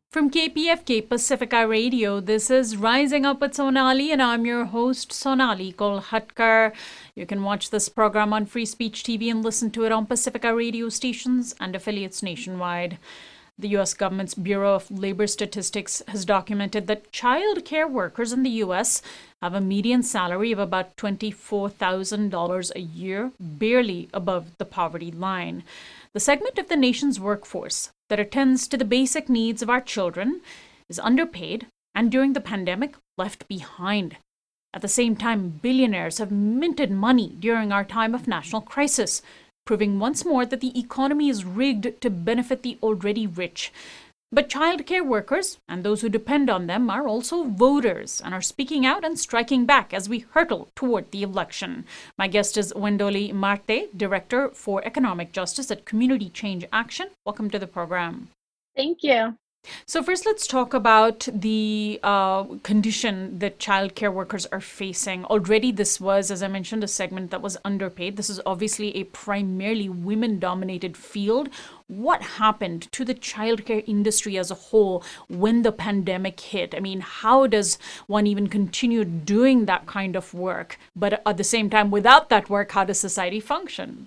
From KPFK Pacifica Radio, this is Rising Up with Sonali, and I'm your host, Sonali Kolhatkar. You can watch this program on Free Speech TV and listen to it on Pacifica radio stations and affiliates nationwide. The U.S. government's Bureau of Labor Statistics has documented that child care workers in the U.S. have a median salary of about $24,000 a year, barely above the poverty line. The segment of the nation's workforce that attends to the basic needs of our children is underpaid and during the pandemic left behind. At the same time, billionaires have minted money during our time of national crisis, proving once more that the economy is rigged to benefit the already rich. But childcare workers and those who depend on them are also voters and are speaking out and striking back as we hurtle toward the election. My guest is Wendoli Marte, Director for Economic Justice at Community Change Action. Welcome to the program. Thank you. So first, let's talk about the condition that childcare workers are facing. Already, this was, as I mentioned, a segment that was underpaid. This is obviously a primarily women-dominated field. What happened to the childcare industry as a whole when the pandemic hit? I mean, how does one even continue doing that kind of work? But at the same time, without that work, how does society function?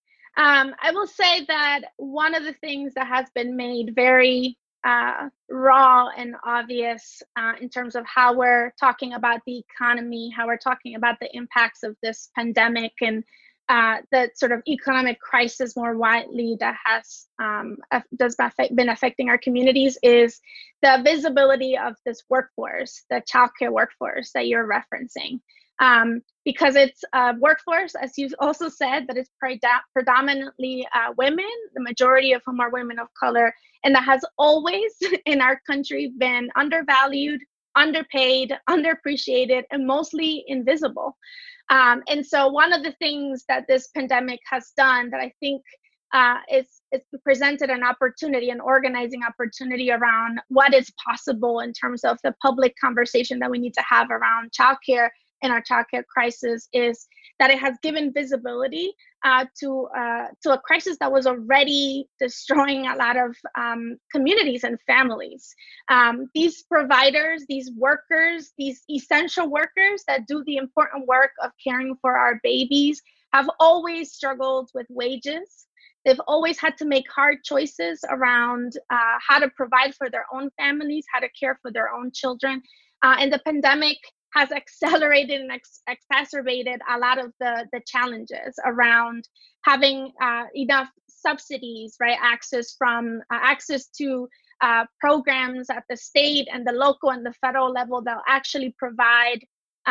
I will say that one of the things that has been made very raw and obvious in terms of how we're talking about the economy, how we're talking about the impacts of this pandemic and the sort of economic crisis more widely that has been affecting our communities is the visibility of this workforce, the childcare workforce that you're referencing. Because it's a workforce, as you also said, that is predominantly women, the majority of whom are women of color, and that has always in our country been undervalued, underpaid, underappreciated, and mostly invisible. And so one of the things that this pandemic has done that I think it's presented an opportunity, an organizing opportunity around what is possible in terms of the public conversation that we need to have around childcare and our childcare crisis is that it has given visibility to a crisis that was already destroying a lot of communities and families. These providers, these workers, these essential workers that do the important work of caring for our babies have always struggled with wages. They've always had to make hard choices around how to provide for their own families, how to care for their own children. And the pandemic has accelerated and exacerbated a lot of the challenges around having enough subsidies, right? Access to programs at the state and the local and the federal level that will actually provide,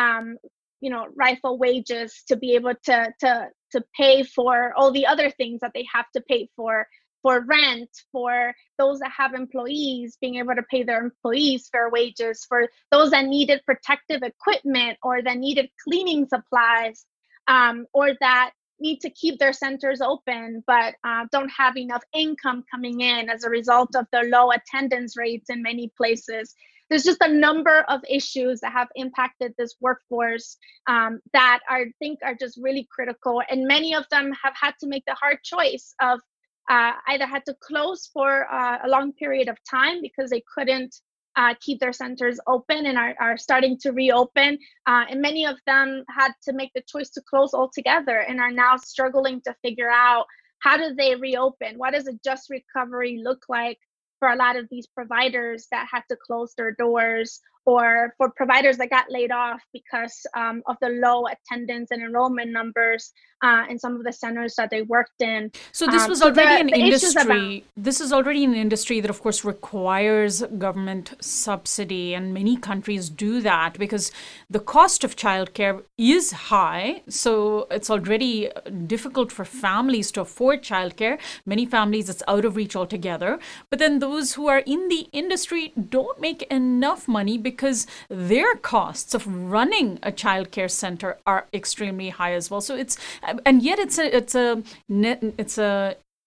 rightful wages to be able to pay for all the other things that they have to pay for rent, for those that have employees, being able to pay their employees fair wages, for those that needed protective equipment or that needed cleaning supplies, or that need to keep their centers open but don't have enough income coming in as a result of the low attendance rates in many places. There's just a number of issues that have impacted this workforce that I think are just really critical. And many of them have had to make the hard choice of either had to close for a long period of time because they couldn't keep their centers open and are starting to reopen. And many of them had to make the choice to close altogether and are now struggling to figure out how do they reopen? What does a just recovery look like for a lot of these providers that had to close their doors, or for providers that got laid off because of the low attendance and enrollment numbers in some of the centers that they worked in. So this was already an industry. This is already an industry that, of course, requires government subsidy, and many countries do that because the cost of childcare is high. So it's already difficult for families to afford childcare. Many families, it's out of reach altogether. But then those who are in the industry don't make enough money because their costs of running a childcare center are extremely high as well. So it's a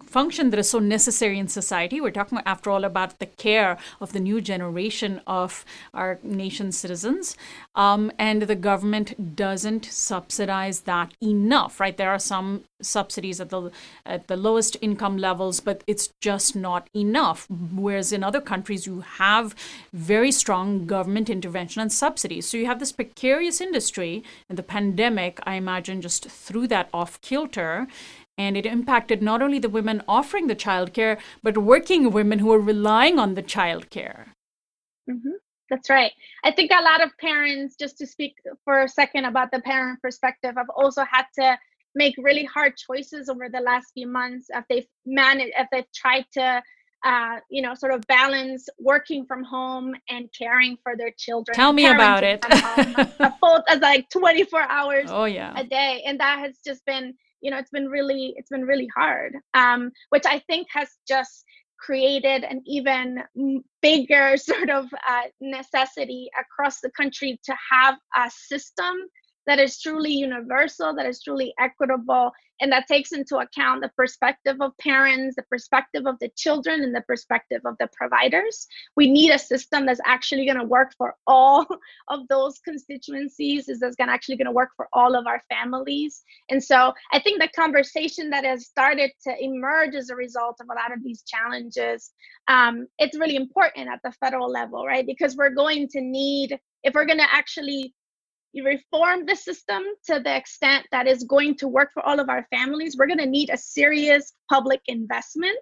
function that is so necessary in society. We're talking, after all, about the care of the new generation of our nation's citizens. And the government doesn't subsidize that enough, right? There are some subsidies at the lowest income levels, but it's just not enough. Whereas in other countries, you have very strong government intervention and subsidies. So you have this precarious industry, and the pandemic, I imagine, just threw that off kilter. And it impacted not only the women offering the childcare, but working women who are relying on the childcare. Mm-hmm. That's right. I think a lot of parents, just to speak for a second about the parent perspective, have also had to make really hard choices over the last few months if they've tried to sort of balance working from home and caring for their children. Tell me about it. A full as like 24 hours a day, and that has just been, it's been really hard. Which I think has just created an even bigger sort of necessity across the country to have a system that is truly universal, that is truly equitable, and that takes into account the perspective of parents, the perspective of the children, and the perspective of the providers. We need a system that's actually going to work for all of those constituencies, that's actually going to work for all of our families. And so I think the conversation that has started to emerge as a result of a lot of these challenges, it's really important at the federal level, right? Because we're going to need, if we're going to actually reform the system to the extent that is going to work for all of our families, we're going to need a serious public investment.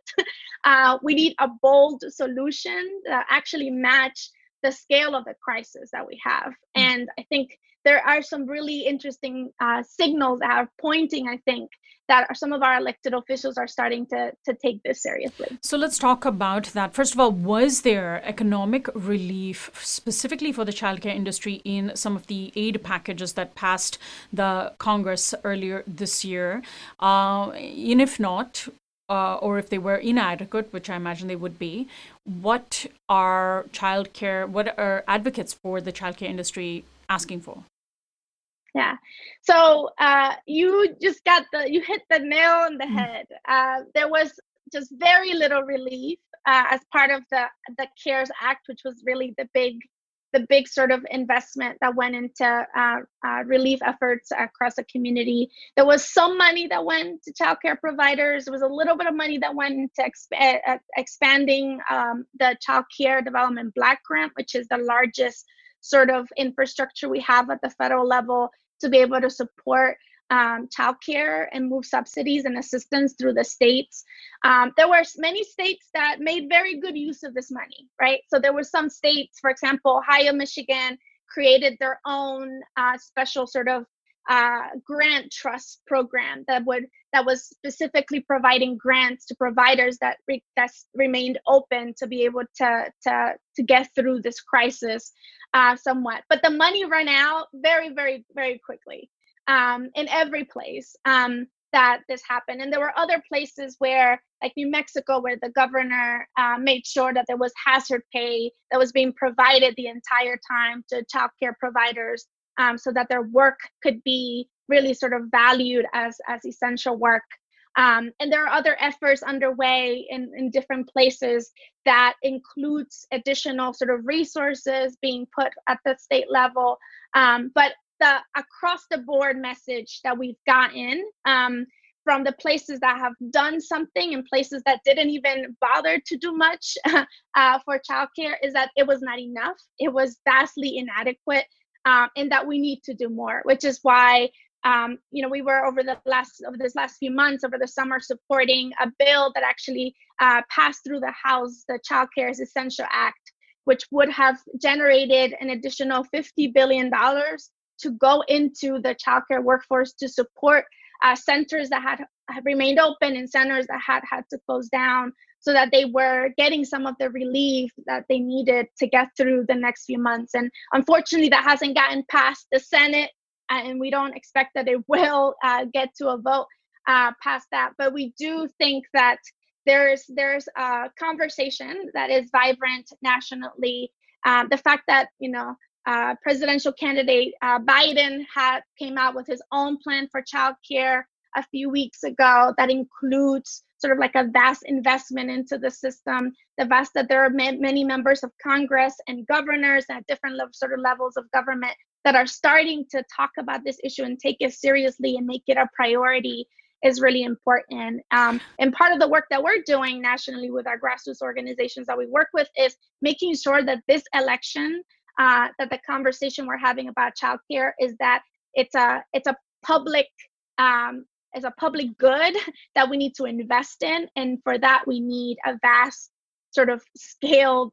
We need a bold solution that actually match the scale of the crisis that we have. And I think there are some really interesting signals that are pointing, I think, that some of our elected officials are starting to take this seriously. So let's talk about that. First of all, was there economic relief specifically for the childcare industry in some of the aid packages that passed the Congress earlier this year? And if not, or if they were inadequate, which I imagine they would be, what are advocates for the childcare industry asking for? Yeah. So you hit the nail on the head. There was just very little relief as part of the CARES Act, which was really the big sort of investment that went into relief efforts across the community. There was some money that went to childcare providers. There was a little bit of money that went into expanding the Child Care Development Block Grant, which is the largest sort of infrastructure we have at the federal level to be able to support childcare and move subsidies and assistance through the states. There were many states that made very good use of this money, right? So there were some states, for example, Ohio, Michigan, created their own special sort of grant trust program that was specifically providing grants to providers that remained open to be able to get through this crisis somewhat. But the money ran out very, very, very quickly in every place that this happened. And there were other places where, like New Mexico, where the governor made sure that there was hazard pay that was being provided the entire time to childcare providers, so that their work could be really sort of valued as essential work. And there are other efforts underway in different places that includes additional sort of resources being put at the state level. But the across the board message that we've gotten from the places that have done something and places that didn't even bother to do much for childcare is that it was not enough. It was vastly inadequate. And that we need to do more, which is why we were over this last few months, over the summer, supporting a bill that actually passed through the House, the Child Care is Essential Act, which would have generated an additional $50 billion to go into the childcare workforce to support centers that had remained open and centers that had to close down, so that they were getting some of the relief that they needed to get through the next few months. And unfortunately, that hasn't gotten past the Senate, and we don't expect that it will get to a vote past that. But we do think that there's a conversation that is vibrant nationally. The fact that presidential candidate Biden came out with his own plan for childcare a few weeks ago that includes sort of like a vast investment into the system, the vast that there are many members of Congress and governors at different sort of levels of government that are starting to talk about this issue and take it seriously and make it a priority is really important. And part of the work that we're doing nationally with our grassroots organizations that we work with is making sure that this election, that the conversation we're having about childcare is that it's a public as a public good that we need to invest in, and for that we need a vast sort of scaled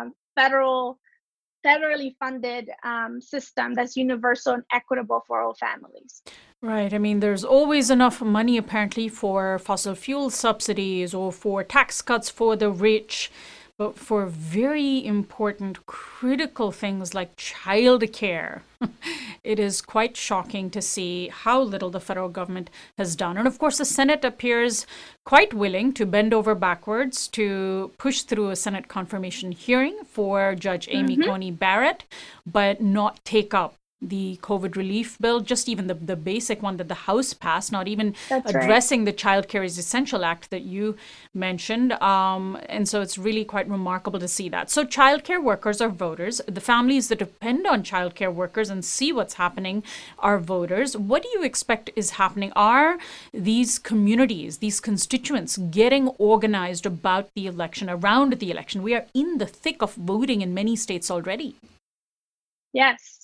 federally funded system that's universal and equitable for all families. Right. I mean, there's always enough money apparently for fossil fuel subsidies or for tax cuts for the rich. But for very important, critical things like childcare, it is quite shocking to see how little the federal government has done. And of course, the Senate appears quite willing to bend over backwards to push through a Senate confirmation hearing for Judge Amy Coney Barrett, but not take up the COVID relief bill, just even the basic one that the House passed, not even addressing the Child Care is Essential Act that you mentioned. And so it's really quite remarkable to see that. So childcare workers are voters. The families that depend on childcare workers and see what's happening are voters. What do you expect is happening? Are these communities, these constituents getting organized about the election, around the election? We are in the thick of voting in many states already. Yes.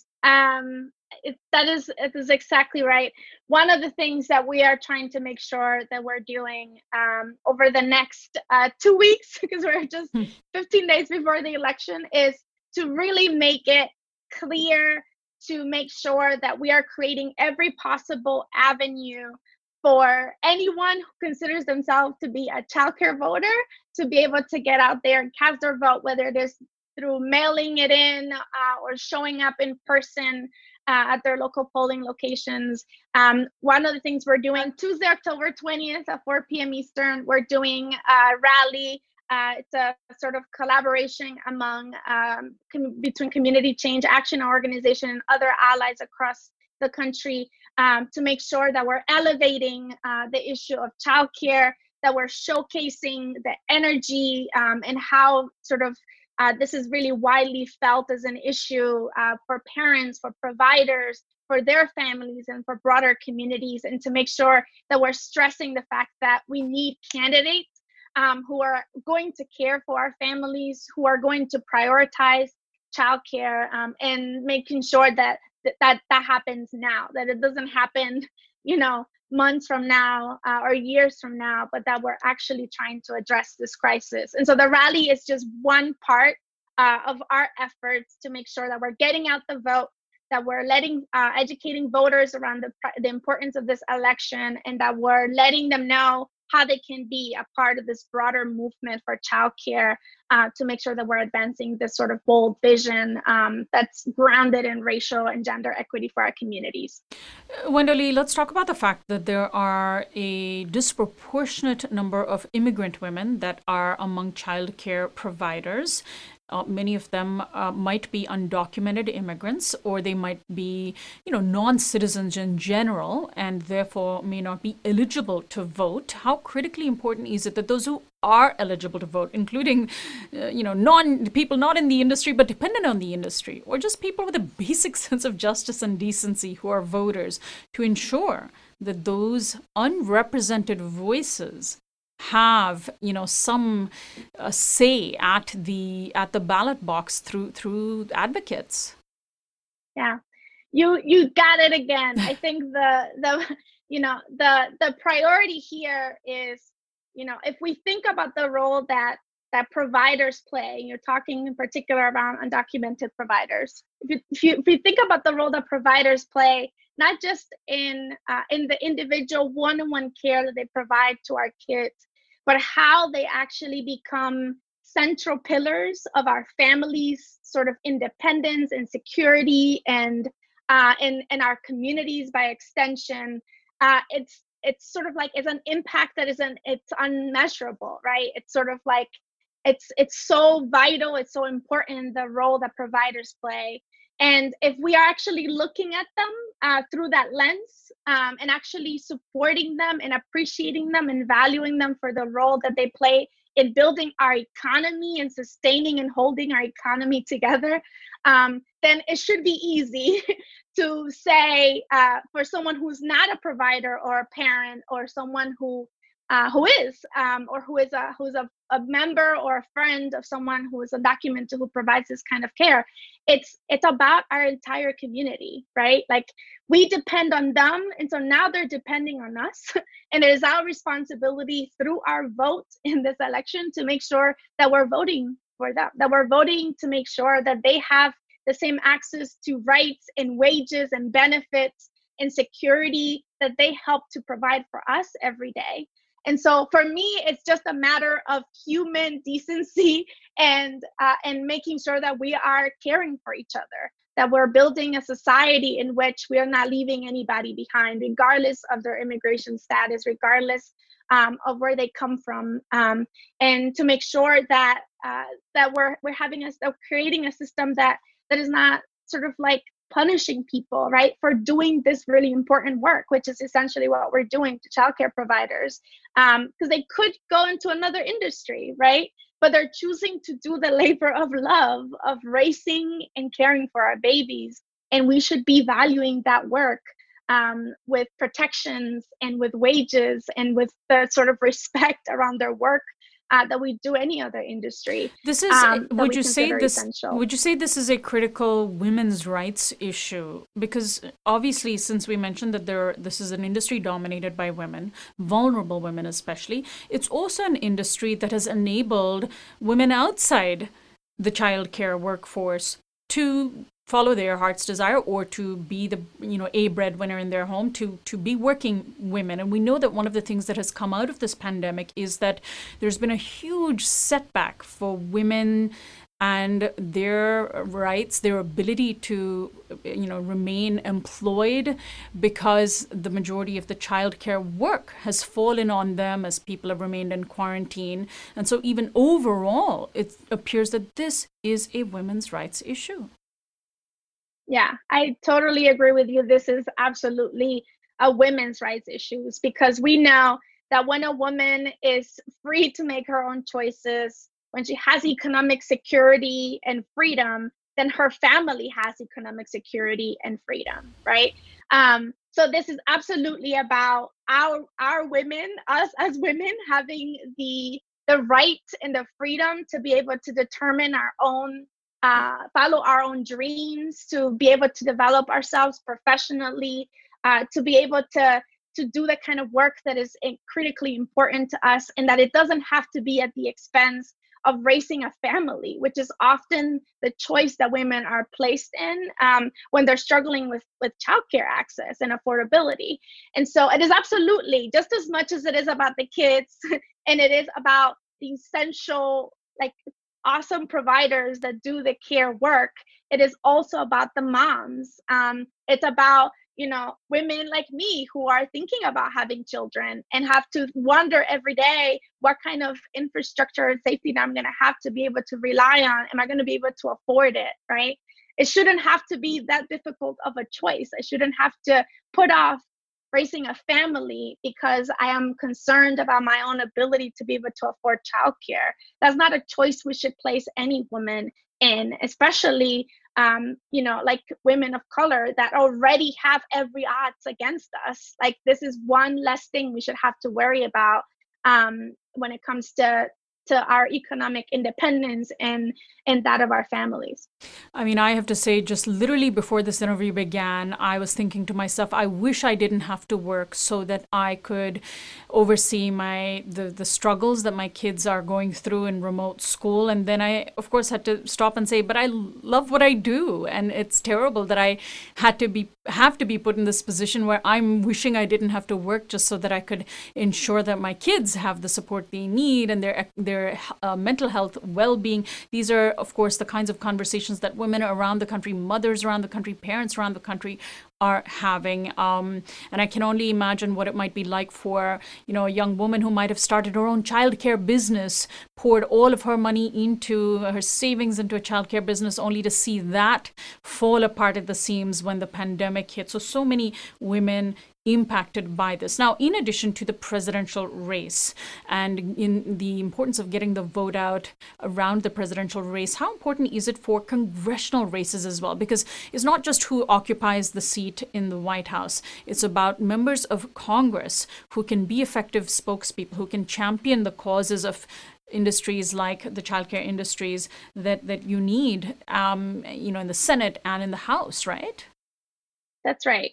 It is exactly right. One of the things that we are trying to make sure that we're doing over the next 2 weeks, because we're just 15 days before the election, is to really make it clear, to make sure that we are creating every possible avenue for anyone who considers themselves to be a childcare voter to be able to get out there and cast their vote, whether it is through mailing it in or showing up in person at their local polling locations. One of the things we're doing Tuesday, October 20th at 4 p.m. Eastern, we're doing a rally. It's a sort of collaboration among between Community Change Action Organization and other allies across the country to make sure that we're elevating the issue of childcare, that we're showcasing the energy and how sort of this is really widely felt as an issue for parents, for providers, for their families, and for broader communities, and to make sure that we're stressing the fact that we need candidates who are going to care for our families, who are going to prioritize childcare, and making sure that happens now, that it doesn't happen, months from now or years from now, but that we're actually trying to address this crisis. And so the rally is just one part of our efforts to make sure that we're getting out the vote, that we're educating voters around the importance of this election, and that we're letting them know how they can be a part of this broader movement for childcare to make sure that we're advancing this sort of bold vision that's grounded in racial and gender equity for our communities. Wendolie, let's talk about the fact that there are a disproportionate number of immigrant women that are among childcare providers. Many of them might be undocumented immigrants, or they might be, non-citizens in general, and therefore may not be eligible to vote. How critically important is it that those who are eligible to vote, including, people not in the industry but dependent on the industry, or just people with a basic sense of justice and decency who are voters, to ensure that those unrepresented voices have some say at the ballot box through advocates? Yeah, you got it again. I think the priority here is, if we think about the role that providers play, you're talking in particular about undocumented providers. If you think about the role that providers play, not just in the individual one-on-one care that they provide to our kids, but how they actually become central pillars of our families' sort of independence and security, and our communities by extension. It's sort of like, it's an impact that it's unmeasurable, right? It's sort of like, it's so vital, it's so important, the role that providers play. And if we are actually looking at them through that lens, and actually supporting them and appreciating them and valuing them for the role that they play in building our economy and sustaining and holding our economy together, then it should be easy to say, for someone who's not a provider or a parent, or someone who is or who is a member or a friend of someone who is undocumented who provides this kind of care, it's about our entire community, right? Like, we depend on them, and so now they're depending on us. And it is our responsibility through our vote in this election to make sure that we're voting for them, that we're voting to make sure that they have the same access to rights and wages and benefits and security that they help to provide for us every day. And so for me, it's just a matter of human decency and making sure that we are caring for each other, that we're building a society in which we are not leaving anybody behind, regardless of their immigration status, regardless of where they come from, and to make sure that we're creating a system that is not sort of like punishing people, right, for doing this really important work, which is essentially what we're doing to childcare providers, because they could go into another industry, right? But they're choosing to do the labor of love, of raising and caring for our babies, and we should be valuing that work with protections and with wages and with the sort of respect around their work that we do any other industry. This is, would you say this is a critical women's rights issue? Because obviously, since we mentioned that this is an industry dominated by women, vulnerable women especially, it's also an industry that has enabled women outside the childcare workforce to follow their heart's desire, or to be a breadwinner in their home, to be working women. And we know that one of the things that has come out of this pandemic is that there's been a huge setback for women and their rights, their ability to remain employed, because the majority of the childcare work has fallen on them as people have remained in quarantine. And so even overall, it appears that this is a women's rights issue. Yeah, I totally agree with you. This is absolutely a women's rights issue, because we know that when a woman is free to make her own choices, when she has economic security and freedom, then her family has economic security and freedom, right? So this is absolutely about our women, us as women, having the right and the freedom to be able to determine our own, follow our own dreams, to be able to develop ourselves professionally, to be able to do the kind of work that is critically important to us, and that it doesn't have to be at the expense of raising a family, which is often the choice that women are placed in when they're struggling with childcare access and affordability. And so it is absolutely, just as much as it is about the kids and it is about the essential, like, awesome providers that do the care work, it is also about the moms. It's about, women like me who are thinking about having children and have to wonder every day what kind of infrastructure and safety net I'm going to have to be able to rely on. Am I going to be able to afford it, right? It shouldn't have to be that difficult of a choice. I shouldn't have to put off raising a family because I am concerned about my own ability to be able to afford childcare. That's not a choice we should place any woman in, especially like women of color that already have every odds against us. Like, this is one less thing we should have to worry about when it comes to our economic independence and that of our families. I mean, I have to say, just literally before this interview began, I was thinking to myself, I wish I didn't have to work so that I could oversee the struggles that my kids are going through in remote school. And then I, of course, had to stop and say, but I love what I do. And it's terrible that I have to be put in this position where I'm wishing I didn't have to work just so that I could ensure that my kids have the support they need and their their mental health, well-being. These are, of course, the kinds of conversations that women around the country, mothers around the country, parents around the country are having. And I can only imagine what it might be like for, a young woman who might have started her own childcare business, poured all of her money into her savings into a childcare business, only to see that fall apart at the seams when the pandemic hit. So many women impacted by this. Now, in addition to the presidential race and in the importance of getting the vote out around the presidential race, how important is it for congressional races as well? Because it's not just who occupies the seat in the White House. It's about members of Congress who can be effective spokespeople, who can champion the causes of industries like the childcare industries that you need, in the Senate and in the House, right? That's right.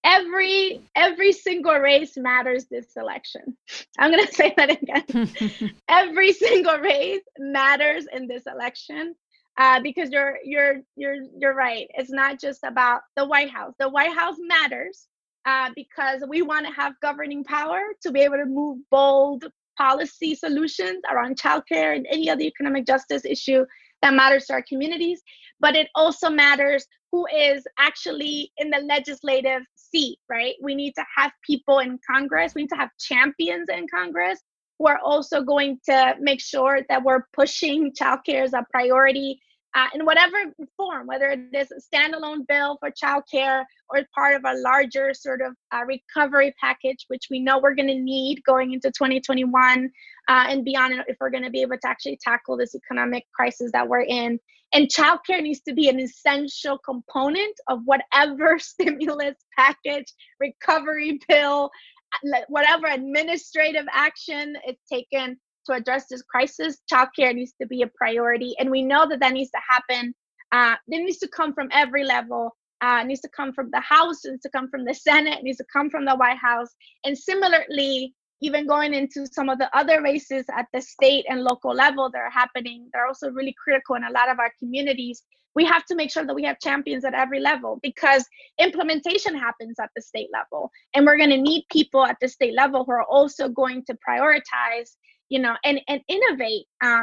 Every single race matters this election. I'm going to say that again. Every single race matters in this election, because you're right. It's not just about the White House. The White House matters because we want to have governing power to be able to move bold policy solutions around childcare and any other economic justice issue that matters to our communities. But it also matters who is actually in the legislative seat, right? We need to have people in Congress. We need to have champions in Congress who are also going to make sure that we're pushing childcare as a priority in whatever form, whether it is a standalone bill for childcare or part of a larger sort of recovery package, which we know we're going to need going into 2021 and beyond, if we're going to be able to actually tackle this economic crisis that we're in. And childcare needs to be an essential component of whatever stimulus package, recovery bill, whatever administrative action is taken to address this crisis. Childcare needs to be a priority. And we know that needs to happen. It needs to come from every level. It needs to come from the House, it needs to come from the Senate, it needs to come from the White House. And similarly, even going into some of the other races at the state and local level that are happening, they're also really critical in a lot of our communities. We have to make sure that we have champions at every level, because implementation happens at the state level. And we're going to need people at the state level who are also going to prioritize, and innovate,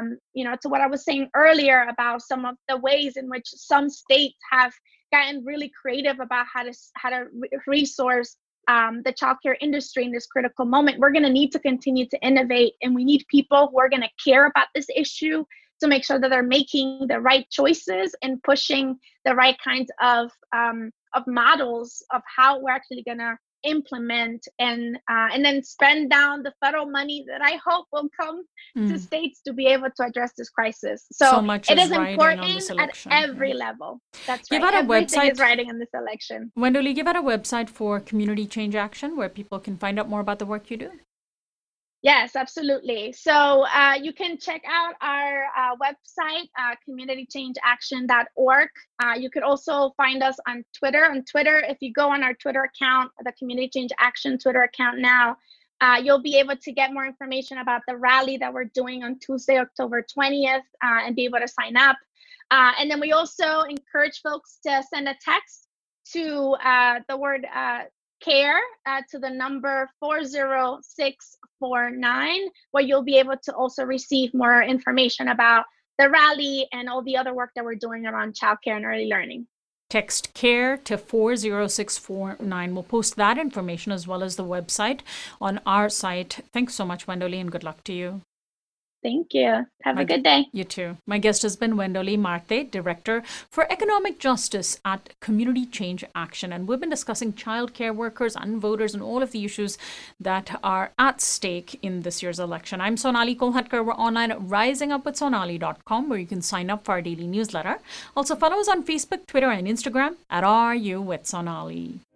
to what I was saying earlier about some of the ways in which some states have gotten really creative about how to resource the childcare industry in this critical moment. We're going to need to continue to innovate, and we need people who are going to care about this issue to make sure that they're making the right choices and pushing the right kinds of models of how we're actually going to implement and then spend down the federal money that I hope will come to states to be able to address this crisis. So much it is important at every level. That's right. Everything is riding on this election. Wendoley, give out a website for Community Change Action where people can find out more about the work you do. Yes, absolutely. So you can check out our website, communitychangeaction.org. You could also find us on Twitter. On Twitter, if you go on our Twitter account, the Community Change Action Twitter account now, you'll be able to get more information about the rally that we're doing on Tuesday, October 20th, and be able to sign up. And then we also encourage folks to send a text to the word CARE to the number 40649, where you'll be able to also receive more information about the rally and all the other work that we're doing around childcare and early learning. Text CARE to 40649. We'll post that information as well as the website on our site. Thanks so much, Wendoley, and good luck to you. Thank you. Have a good day. You too. My guest has been Wendoley Marte, Director for Economic Justice at Community Change Action. And we've been discussing childcare workers and voters and all of the issues that are at stake in this year's election. I'm Sonali Kolhatkar. We're online at risingupwithsonali.com, where you can sign up for our daily newsletter. Also follow us on Facebook, Twitter, and Instagram at RU with Sonali.